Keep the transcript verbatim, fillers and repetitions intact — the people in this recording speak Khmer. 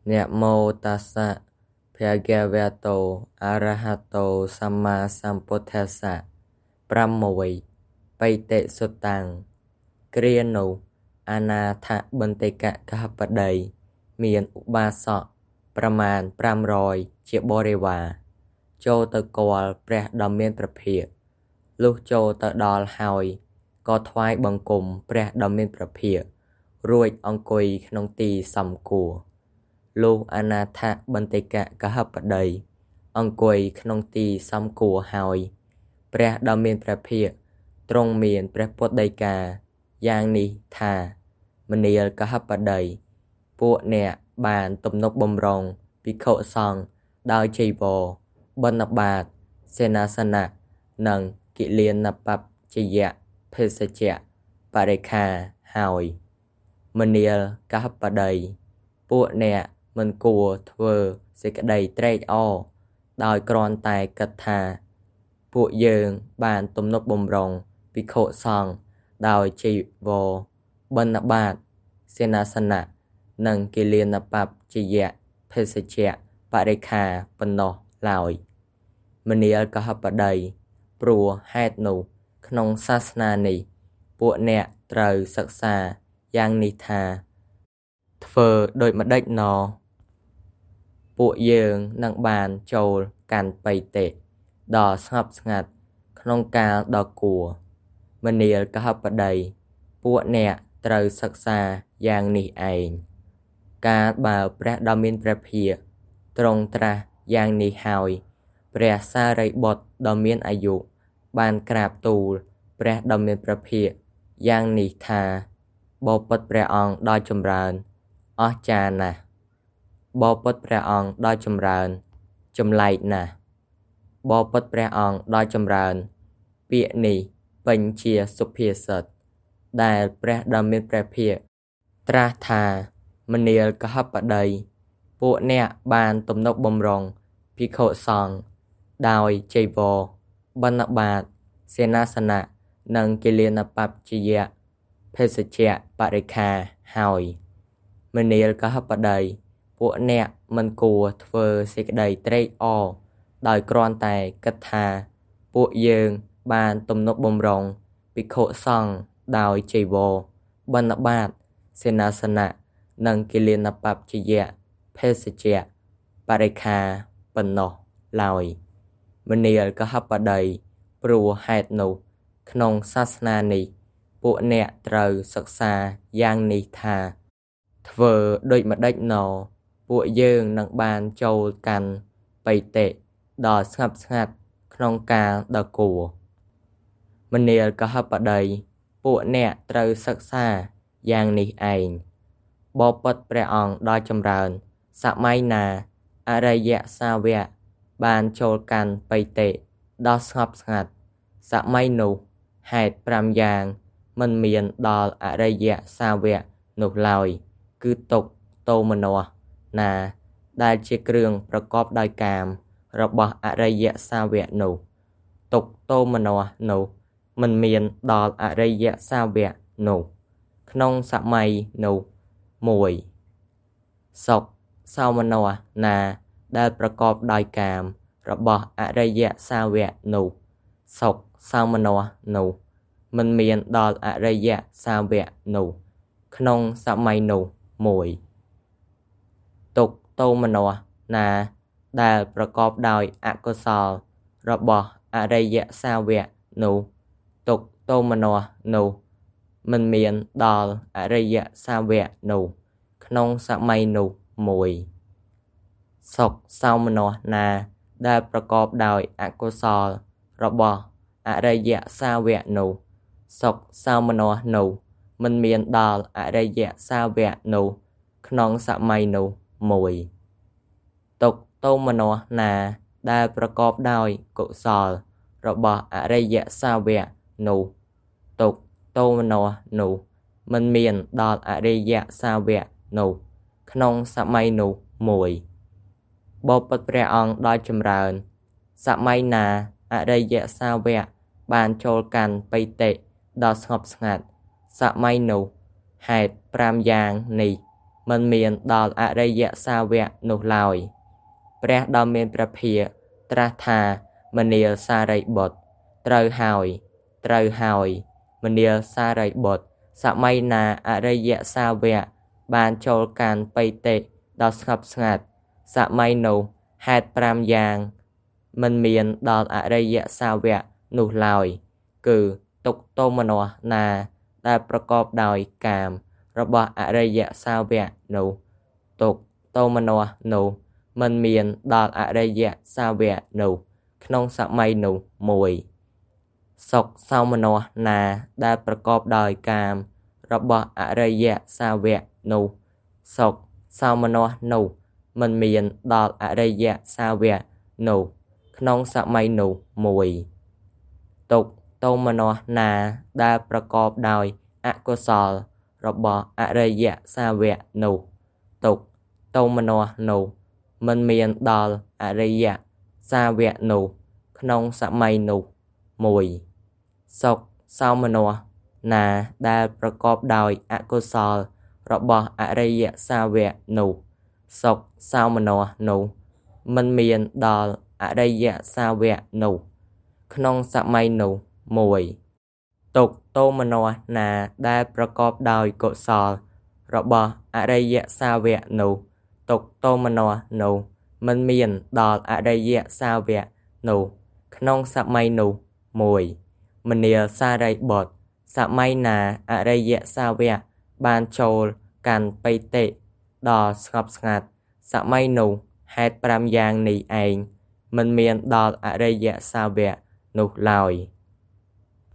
Nẹ mô tassa Bhagavato Arahato Samma Sambuddhassa ប្រាំមួយ បៃតិសុត្តੰ គ្រានោះអនាថបន្តិកគហបតីមានឧបាសកប្រមាណប្រាំរយជាបរិវារចូលទៅគាល់ព្រះដ៏មានព្រះភិក្ខលុះចូលទៅដល់ហើយក៏ថ្វាយបង្គំព្រះដ៏មានព្រះភិក្ខរួចអង្គុយក្នុងទីសមគួរលុះអនាថបន្តិកគហបតីអង្គុយក្នុងទីសមគួរហើយព្រះដ៏មានព្រះភិក្ខទ្រង់មានព្រះពុទ្ធដីកាយ៉ាងនេះថាមនាលគហបតីពួកអ្នកបានទំនុកបម្រុងភិក្ខុសង្ឃដោយចីវរបណ្ឌបាតសេនាសនៈនិងគិលានបច្ចយៈភេសជ្ជៈបរិក្ខារហើយមនាលគហបតីពួកអ្នកមិនគួរធ្វើសេចក្តីត្រេកអរដោយគ្រាន់តែគិតថាពួកយើងបានទំនុកបម្រុងភិក្ខុសង្ឃដោយចីវរបណ្ឌបាតសេនាសនៈនិងគិលានបច្ចយៈភេសជ្ជៈបរិក្ខារប៉ុណ្ណោះឡើយមនាលគហបតីព្រោះហេតុនោះក្នុងសាសនានេះពួកអ្នកត្រូវសិក្សាយ៉ាងនេះថាធ្វើដូចម្តេចណោពួកយើងនឹងបានចូលកាន់បៃតិដ៏ស្ងប់ស្ងាត់ក្នុងកាលដ៏គួរមនាលគហបតីពួកអ្នកត្រូវសិក្សាយ៉ាងនេះឯងកាលបើព្រះដ៏មានព្រះភិក្ខទ្រង់ត្រាស់យ៉ាងនេះហើយព្រះសារីបុត្រដ៏មានអាយុបានក្រាបទូលព្រះដ៏មានព្រះភិក្ខយ៉ាងនេះថាបបិទ្ធព្រះអង្គដ៏ចម្រើនអស្ចារ្យណាស់បបិទ្ធព្រះអង្គដ៏ចម្រើនចម្លែកណាស់បបិទ្ធព្រះអង្គដ៏ចម្រើនពាក្យនេះពេញជាសុភាសិតដែលព្រះដ៏មានព្រះភិក្ខត្រាស់ថាមនាលគហបតីពួកអ្នកបានទំនុកបម្រុងភិក្ខុសង្ឃដោយចីវរបណ្ឌបាតសេនាសនៈនិងគិលានបច្ចយៈភេសជ្ជៈបរិក្ខារហើយមនាលគហបតីពួកអ្នកមិនគួរធ្វើសេចក្តីត្រេកអរដោយគ្រាន់តែគិតថាពួកយើងបានទំនុកបម្រុងភិក្ខុសង្ឃដោយចីវរបណ្ឌបាតសេនាសនៈនិងគិលានបច្ចយៈភេសជ្ជៈបរិក្ខារប៉ុណ្ណោះឡើយមនាលគហបតីព្រោះហេតុនោះក្នុងសាសនានេះពួកអ្នកត្រូវសិក្សាយ៉ាងនេះថាធ្វើដូចម្តេចណោពួកយើងនឹងបានចូលកាន់បៃតិដ៏ស្ងប់ស្ងាត់ក្នុងកាលដ៏គួរមនាលគហបតីពួកអ្នកត្រូវសិក្សាយ៉ាងនេះឯងបបិទ្ធព្រះអង្គដ៏ចម្រើនសម័យណាអរិយសាវកបានចូលកាន់បៃតិដ៏ស្ងប់ស្ងាត់សម័យនោះហេតុប្រាំយ៉ាងមិនមានដល់អរិយសាវកនោះឡើយគឺទុក្ខទោមនស្សណាដែលជាគ្រឿងប្រកបដោយកាមរបស់អរិយសាវកនោះទុក្ខទោមនស្សនោះមិនមានដល់អរិយសាវកនោះក្នុងសម័យនោះមួយសុខសោមនស្សណាដែលប្រកបដោយកាមរបស់អរិយសាវកនោះសុខសោមនស្សនោះមិនមានដល់អរិយសាវកនោះក្នុងសម័យនោះមួយទុក្ខទោមនស្សណាដែលប្រកបដោយអកុសលរបស់អរិយសាវកនោះទុក្ខទោមនស្សនោះមិនមានដល់អរិយសាវកនោះក្នុងសម័យនោះមួយសុខសោមនស្សណាដែលប្រកបដោយអកុសលរបស់អរិយសាវកនោះសុខសោមនស្សនោះមិនមានដល់អរិយសាវកនោះក្នុងសម័យនោះមួយទុក្ខទោមនស្សណាដែលប្រកបដោយកុសលរបស់អរិយសាវកនោះទុក្ខទោមនស្សនោះមិនមានដល់អរិយសាវកនោះក្នុងសម័យនោះមួយបបិទ្ធព្រះអង្គដ៏ចម្រើនសម័យណាអរិយសាវកបានចូលកាន់បៃតិដ៏ស្ងប់ស្ងាត់សម័យនោះហេតុប្រាំយ៉ាងនេះមិនមានដល់អរិយសាវកនោះឡើយព្រះដ៏មានព្រះភាកត្រាស់ថាមនាលសារីបុត្រត្រូវហើយត្រូវហើយមនាលសារីបុត្រសម័យណាអរិយសាវកបានចូលកាន់បិតិដ៏ស្ងប់ស្ងាត់សម័យនោះហេតុប្រាំយ៉ាងមិនមានដល់អរិយសាវកនោះឡើយគឺទុក្ខទោមនស្សណាដែលប្រកបដោយកាមរបស់អរិយសាវកនោះទុក្ខទោមនស្សនោះមិនមានដល់អរិយសាវកនោះក្នុងសម័យនោះមួយសុខសោមនស្សណាដែលប្រកបដោយកាមរបស់អរិយសាវកនោះសុខសោមនស្សនោះមិនមានដល់អរិយសាវកនោះក្នុងសម័យនោះមួយទុក្ខទោមនស្សណាដែលប្រកបដោយអកុសលរបស់អរិយសាវកនោះទុក្ខទោមនស្សនោះមិនមានដល់អរិយសាវកនោះក្នុងសម័យនោះមួយសុខសោមនស្សណាដែលប្រកបដោយអកុសលរបស់អរិយសាវកនោះសុខសោមនស្សនោះមិនមានដល់អរិយសាវកនោះក្នុងសម័យនោះមួយទុក្ខទោមនស្សណាដែលប្រកបដោយកុសលរបស់អរិយសាវកនោះទុក្ខទោមនស្សនោះមិនមានដល់អរិយសាវកនោះក្នុងសម័យនោះមួយមនាលសារីបុត្រសម័យណាអរិយសាវកបានចូលកាន់បិតិដ៏ស្ងប់ស្ងាត់សម័យនោះហេតុប្រាំយ៉ាងនេះឯងមិនមានដល់អរិយសាវកនោះឡើយ